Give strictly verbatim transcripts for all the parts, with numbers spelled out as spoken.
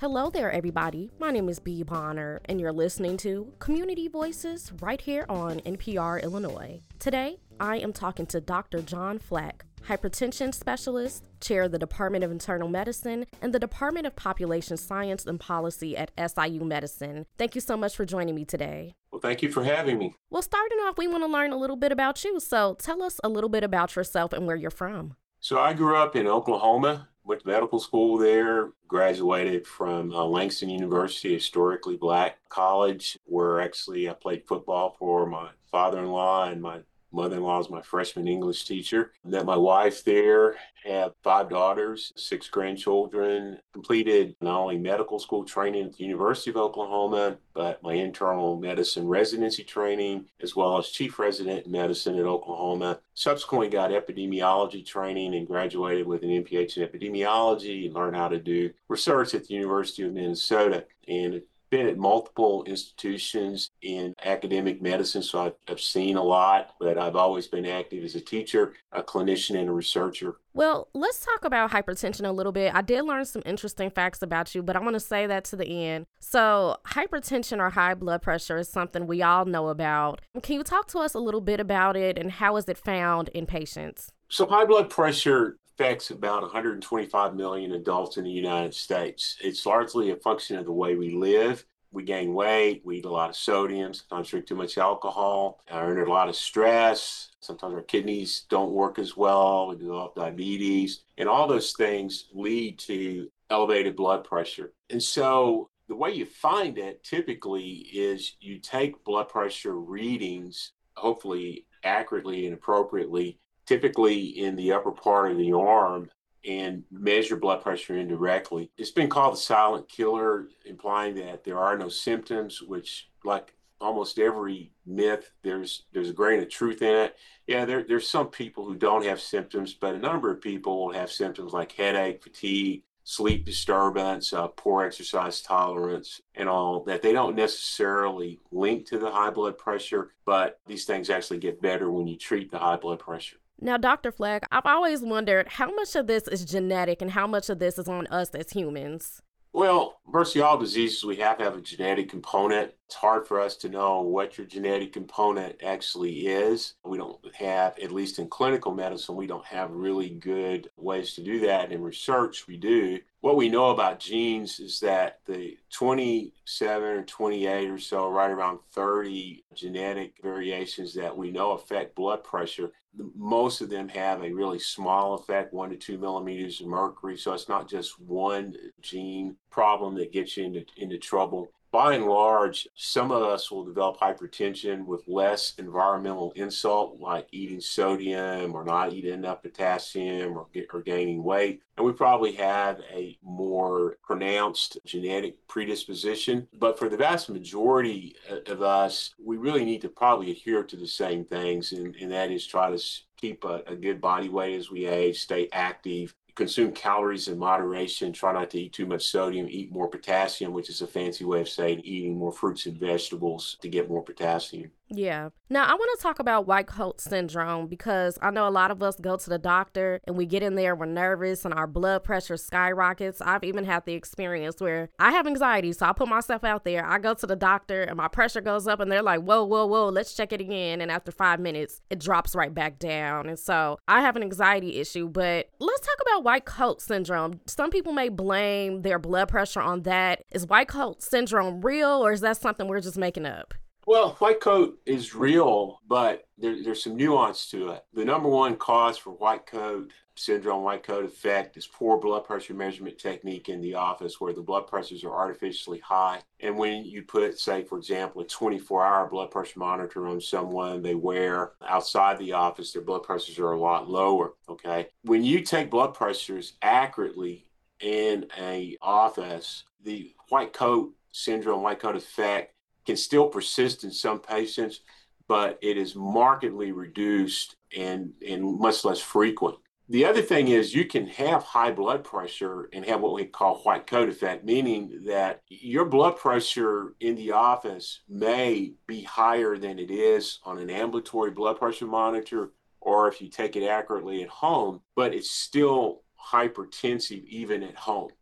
Hello there, everybody. My name is Bee Bonner, and you're listening to Community Voices right here on N P R Illinois. Today, I am talking to Doctor John Flack, hypertension specialist, chair of the Department of Internal Medicine, and the Department of Population Science and Policy at S I U Medicine. Thank you so much for joining me today. Well, thank you for having me. Well, starting off, we want to learn a little bit about you. So tell us a little bit about yourself and where you're from. So I grew up in Oklahoma, went to medical school there, graduated from uh, Langston University, historically black college, where actually I played football for my father-in-law, and my mother-in-law is my freshman English teacher. Met my wife there, have five daughters, six grandchildren, completed not only medical school training at the University of Oklahoma, but my internal medicine residency training, as well as chief resident in medicine at Oklahoma. Subsequently got epidemiology training and graduated with an M P H in epidemiology and learned how to do research at the University of Minnesota. And been at multiple institutions in academic medicine, so I've, I've seen a lot, but I've always been active as a teacher, a clinician, and a researcher. Well, let's talk about hypertension a little bit. I did learn some interesting facts about you, but I want to say that to the end. So hypertension or high blood pressure is something we all know about. Can you talk to us a little bit about it and how is it found in patients? So high blood pressure affects about one hundred twenty-five million adults in the United States. It's largely a function of the way we live. We gain weight, we eat a lot of sodium, sometimes drink too much alcohol, are under a lot of stress. Sometimes our kidneys don't work as well, we develop diabetes, and all those things lead to elevated blood pressure. And so the way you find it typically is you take blood pressure readings, hopefully accurately and appropriately, typically in the upper part of the arm, and measure blood pressure indirectly. It's been called the silent killer, implying that there are no symptoms, which, like almost every myth, there's there's a grain of truth in it. Yeah, there, there's some people who don't have symptoms, but a number of people will have symptoms like headache, fatigue, sleep disturbance, uh, poor exercise tolerance, and all that. They don't necessarily link to the high blood pressure, but these things actually get better when you treat the high blood pressure. Now, Doctor Flack, I've always wondered how much of this is genetic and how much of this is on us as humans. Well, virtually all diseases, we have to have a genetic component. It's hard for us to know what your genetic component actually is. We don't have, at least in clinical medicine, we don't have really good ways to do that. In research, we do. What we know about genes is that the twenty-seven or twenty-eight or so, right around thirty genetic variations that we know affect blood pressure, most of them have a really small effect, one to two millimeters of mercury. So it's not just one gene problem that gets you into, into trouble. By and large, some of us will develop hypertension with less environmental insult, like eating sodium or not eating enough potassium or, get, or gaining weight. And we probably have a more pronounced genetic predisposition. But for the vast majority of us, we really need to probably adhere to the same things, and, and that is try to keep a, a good body weight as we age, stay active, consume calories in moderation, try not to eat too much sodium, eat more potassium, which is a fancy way of saying eating more fruits and vegetables to get more potassium. Yeah. Now, I want to talk about white coat syndrome because I know a lot of us go to the doctor and we get in there, we're nervous and our blood pressure skyrockets. I've even had the experience where I have anxiety, so I put myself out there. I go to the doctor and my pressure goes up and they're like, whoa, whoa, whoa, let's check it again. And after five minutes, it drops right back down. And so I have an anxiety issue, but let's talk about white coat syndrome. Some people may blame their blood pressure on that. Is white coat syndrome real, or is that something we're just making up? Well, white coat is real, but there, there's some nuance to it. The number one cause for white coat syndrome, white coat effect, is poor blood pressure measurement technique in the office, where the blood pressures are artificially high. And when you put, say, for example, a twenty-four hour blood pressure monitor on someone they wear outside the office, their blood pressures are a lot lower, okay? When you take blood pressures accurately in a office, the white coat syndrome, white coat effect can still persist in some patients, but it is markedly reduced and, and much less frequent. The other thing is you can have high blood pressure and have what we call white coat effect, meaning that your blood pressure in the office may be higher than it is on an ambulatory blood pressure monitor, or if you take it accurately at home, but it's still hypertensive even at home.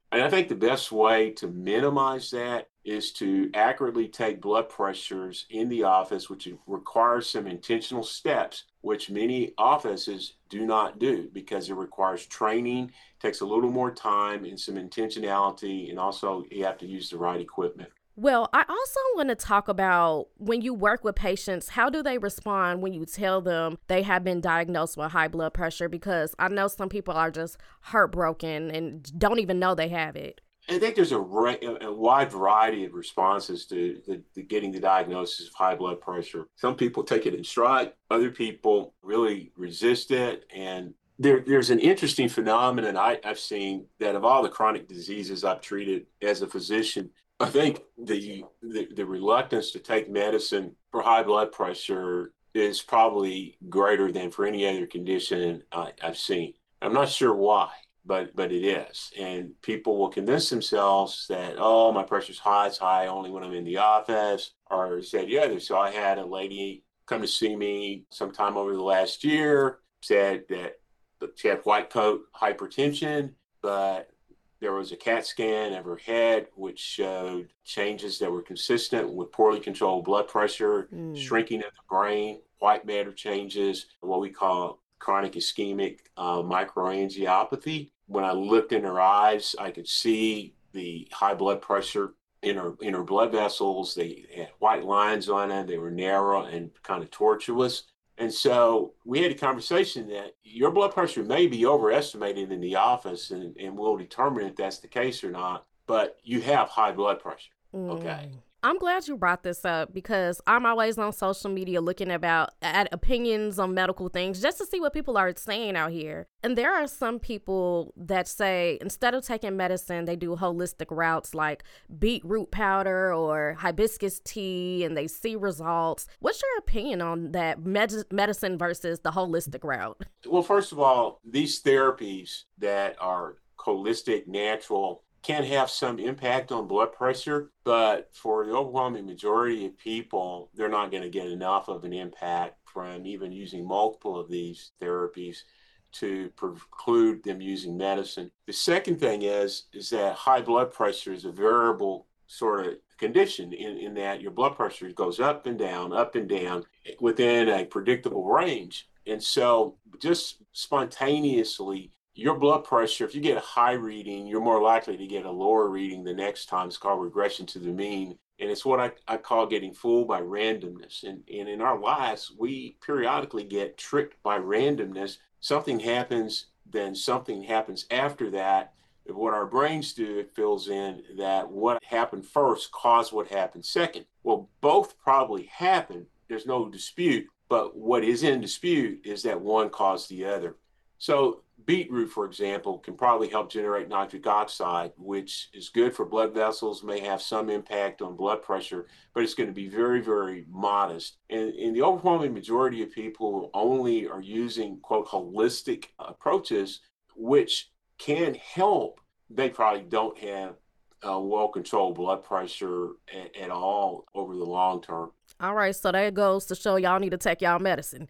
And I think the best way to minimize that is to accurately take blood pressures in the office, which requires some intentional steps, which many offices do not do because it requires training, takes a little more time and some intentionality, and also you have to use the right equipment. Well, I also want to talk about when you work with patients, how do they respond when you tell them they have been diagnosed with high blood pressure? Because I know some people are just heartbroken and don't even know they have it. I think there's a, a wide variety of responses to, the, to getting the diagnosis of high blood pressure. Some people take it in stride, other people really resist it. And there, there's an interesting phenomenon I, I've seen that of all the chronic diseases I've treated as a physician, I think the, the the reluctance to take medicine for high blood pressure is probably greater than for any other condition I, I've seen. I'm not sure why, but but it is. And people will convince themselves that, oh, my pressure's high, it's high only when I'm in the office, or said, yeah, so I had a lady come to see me sometime over the last year, said that she had white coat hypertension, but there was a CAT scan of her head, which showed changes that were consistent with poorly controlled blood pressure, Mm. shrinking of the brain, white matter changes, what we call chronic ischemic uh, microangiopathy. When I looked in her eyes, I could see the high blood pressure in her in her blood vessels. They had white lines on them. They were narrow and kind of tortuous. And so we had a conversation that your blood pressure may be overestimated in the office, and, and we'll determine if that's the case or not, but you have high blood pressure. Okay. Mm. I'm glad you brought this up because I'm always on social media looking about at opinions on medical things just to see what people are saying out here. And there are some people that say instead of taking medicine, they do holistic routes like beetroot powder or hibiscus tea and they see results. What's your opinion on that med- medicine versus the holistic route? Well, first of all, these therapies that are holistic, natural, can have some impact on blood pressure, but for the overwhelming majority of people, they're not going to get enough of an impact from even using multiple of these therapies to preclude them using medicine. The second thing is, is that high blood pressure is a variable sort of condition in, in that your blood pressure goes up and down, up and down within a predictable range. And so just spontaneously your blood pressure, if you get a high reading, you're more likely to get a lower reading the next time. It's called regression to the mean. And it's what I, I call getting fooled by randomness. And, and in our lives, we periodically get tricked by randomness. Something happens, then something happens after that. What our brains do, it fills in that what happened first caused what happened second. Well, both probably happened. There's no dispute. But what is in dispute is that one caused the other. So beetroot, for example, can probably help generate nitric oxide, which is good for blood vessels, may have some impact on blood pressure, but it's going to be very, very modest. And, and the overwhelming majority of people only are using, quote, holistic approaches, which can help. They probably don't have uh, well-controlled blood pressure at, at all over the long term. All right, so that goes to show y'all need to take y'all medicine.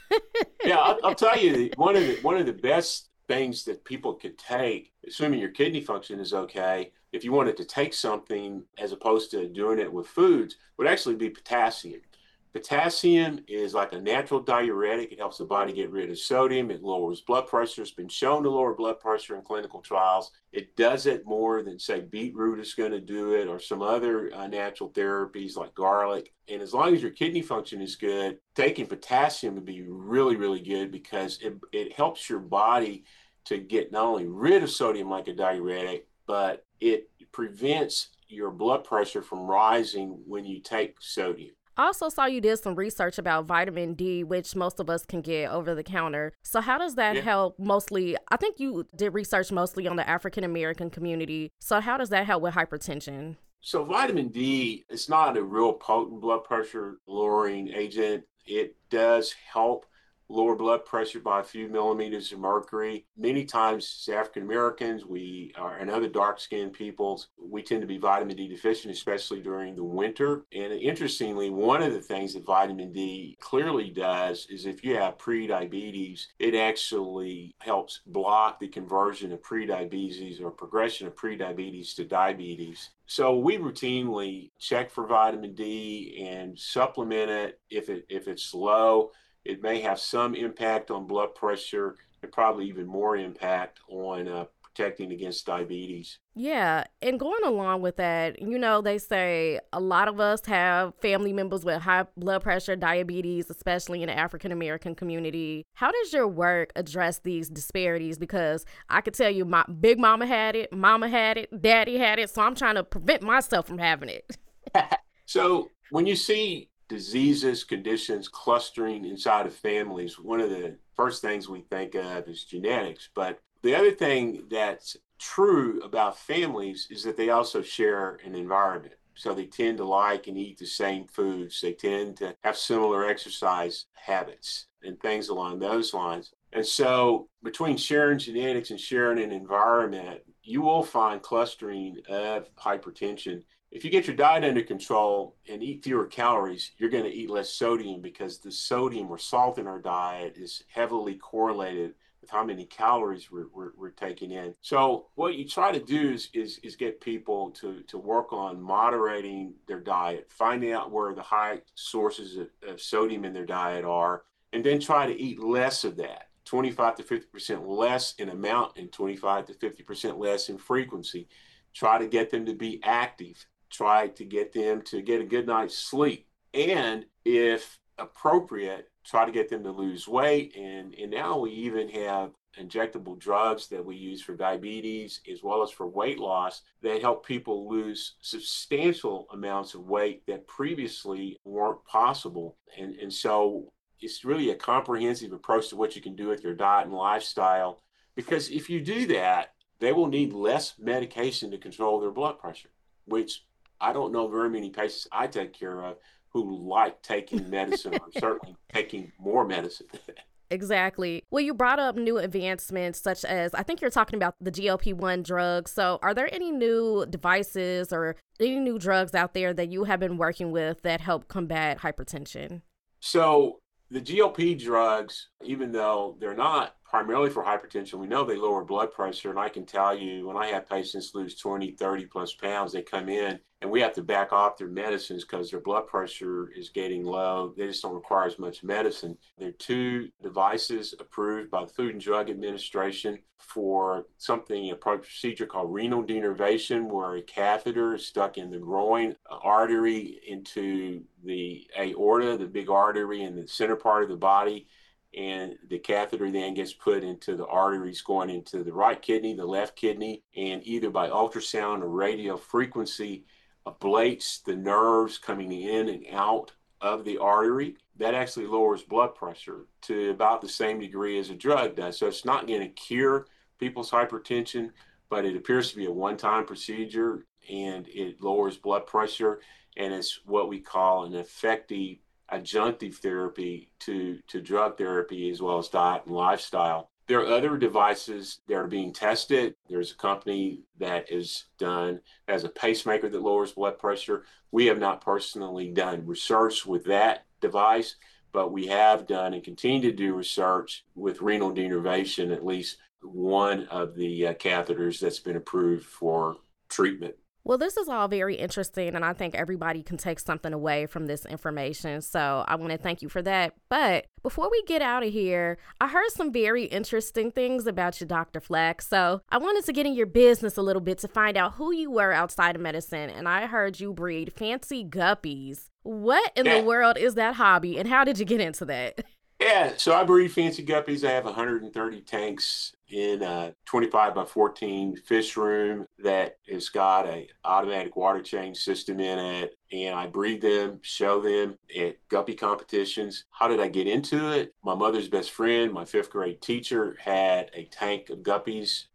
Yeah, I'll, I'll tell you, one of the one of the best things that people could take, assuming your kidney function is okay, if you wanted to take something as opposed to doing it with foods, would actually be potassium. Potassium is like a natural diuretic. It helps the body get rid of sodium. It lowers blood pressure. It's been shown to lower blood pressure in clinical trials. It does it more than, say, beetroot is going to do it or some other uh, natural therapies like garlic. And as long as your kidney function is good, taking potassium would be really, really good because it, it helps your body to get not only rid of sodium like a diuretic, but it prevents your blood pressure from rising when you take sodium. I also saw you did some research about vitamin D, which most of us can get over the counter. So how does that Yeah. help mostly? I think you did research mostly on the African American community. So how does that help with hypertension? So vitamin D is not a real potent blood pressure lowering agent. It does help lower blood pressure by a few millimeters of mercury. Many times, as African Americans, we are, and other dark skinned peoples, we tend to be vitamin D deficient, especially during the winter. And interestingly, one of the things that vitamin D clearly does is if you have prediabetes, it actually helps block the conversion of prediabetes or progression of prediabetes to diabetes. So we routinely check for vitamin D and supplement it if it if it's low. It may have some impact on blood pressure and probably even more impact on uh, protecting against diabetes. Yeah, and going along with that, you know, they say a lot of us have family members with high blood pressure, diabetes, especially in the African American community. How does your work address these disparities? Because I could tell you my big mama had it, mama had it, daddy had it, so I'm trying to prevent myself from having it. So when you see diseases, conditions clustering inside of families, one of the first things we think of is genetics. But the other thing that's true about families is that they also share an environment. So they tend to like and eat the same foods. They tend to have similar exercise habits and things along those lines. And so between sharing genetics and sharing an environment, you will find clustering of hypertension. If you get your diet under control and eat fewer calories, you're going to eat less sodium because the sodium or salt in our diet is heavily correlated with how many calories we're, we're, we're taking in. So what you try to do is, is, is get people to, to work on moderating their diet, finding out where the high sources of, of sodium in their diet are, and then try to eat less of that, twenty-five to fifty percent less in amount and twenty-five to fifty percent less in frequency. Try to get them to be active. Try to get them to get a good night's sleep. And if appropriate, try to get them to lose weight. And, and now we even have injectable drugs that we use for diabetes as well as for weight loss that help people lose substantial amounts of weight that previously weren't possible. And, and so it's really a comprehensive approach to what you can do with your diet and lifestyle, because if you do that, they will need less medication to control their blood pressure, which I don't know very many patients I take care of who like taking medicine or certainly taking more medicine. Exactly. Well, you brought up new advancements such as, I think you're talking about the G L P one drugs. So are there any new devices or any new drugs out there that you have been working with that help combat hypertension? So the G L P drugs, even though they're not primarily for hypertension, we know they lower blood pressure. And I can tell you, when I have patients lose twenty, thirty plus pounds, they come in and we have to back off their medicines because their blood pressure is getting low. They just don't require as much medicine. There are two devices approved by the Food and Drug Administration for something, a procedure called renal denervation, where a catheter is stuck in the groin artery into the aorta, the big artery in the center part of the body. And the catheter then gets put into the arteries going into the right kidney, the left kidney, and either by ultrasound or radio frequency ablates the nerves coming in and out of the artery. That actually lowers blood pressure to about the same degree as a drug does. So it's not going to cure people's hypertension, but it appears to be a one-time procedure, and it lowers blood pressure, and it's what we call an effective adjunctive therapy to, to drug therapy as well as diet and lifestyle. There are other devices that are being tested. There's a company that is done as a pacemaker that lowers blood pressure. We have not personally done research with that device, but we have done and continue to do research with renal denervation, at least one of the uh, catheters that's been approved for treatment. Well, this is all very interesting, and I think everybody can take something away from this information. So I want to thank you for that. But before we get out of here, I heard some very interesting things about you, Doctor Flack. So I wanted to get in your business a little bit to find out who you were outside of medicine. And I heard you breed fancy guppies. What in Yeah. the world is that hobby, and how did you get into that? Yeah, so I breed fancy guppies. I have one hundred thirty tanks in a twenty-five by fourteen fish room that has got a automatic water change system in it. And I breed them, show them at guppy competitions. How did I get into it? My mother's best friend, my fifth grade teacher, had a tank of guppies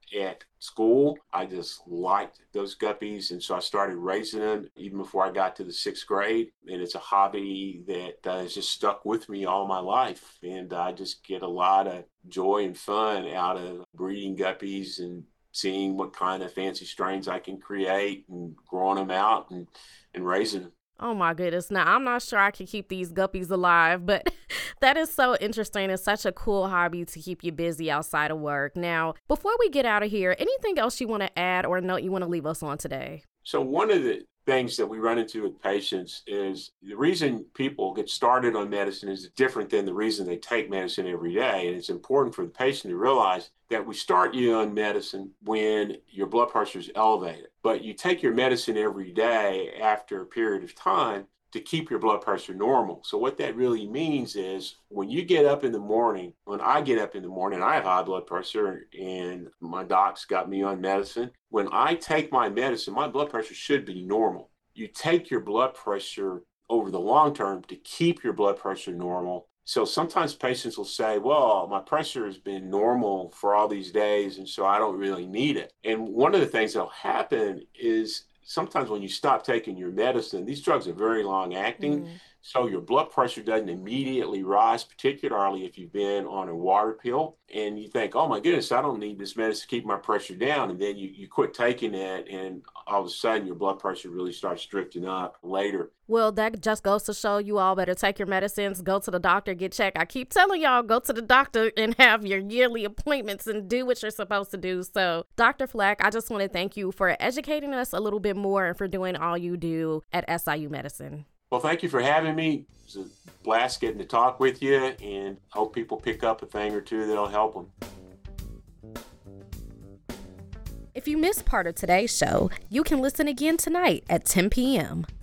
at school. I just liked those guppies. And so I started raising them even before I got to the sixth grade. And it's a hobby that uh, has just stuck with me all my life. And I just get a lot of joy and fun out of breeding guppies and seeing what kind of fancy strains I can create and growing them out and, and raising them. Oh my goodness. Now, I'm not sure I can keep these guppies alive, but that is so interesting. It's such a cool hobby to keep you busy outside of work. Now, before we get out of here, anything else you want to add or a note you want to leave us on today? So one of the things that we run into with patients is the reason people get started on medicine is different than the reason they take medicine every day. And it's important for the patient to realize that we start you on medicine when your blood pressure is elevated, but you take your medicine every day after a period of time to keep your blood pressure normal. So what that really means is when you get up in the morning, when I get up in the morning, I have high blood pressure and my doc's got me on medicine. When I take my medicine, my blood pressure should be normal. You take your blood pressure over the long term to keep your blood pressure normal. So sometimes patients will say, well, my pressure has been normal for all these days, and so I don't really need it. And one of the things that'll happen is sometimes when you stop taking your medicine, these drugs are very long acting. Mm. So your blood pressure doesn't immediately rise, particularly if you've been on a water pill. And you think, oh my goodness, I don't need this medicine to keep my pressure down. And then you, you quit taking it, and all of a sudden your blood pressure really starts drifting up later. Well, that just goes to show you all better take your medicines, go to the doctor, get checked. I keep telling y'all, go to the doctor and have your yearly appointments and do what you're supposed to do. So, Doctor Flack, I just want to thank you for educating us a little bit more and for doing all you do at S I U Medicine. Well, thank you for having me. It's a blast getting to talk with you, and hope people pick up a thing or two that'll help them. If you missed part of today's show, you can listen again tonight at ten p.m.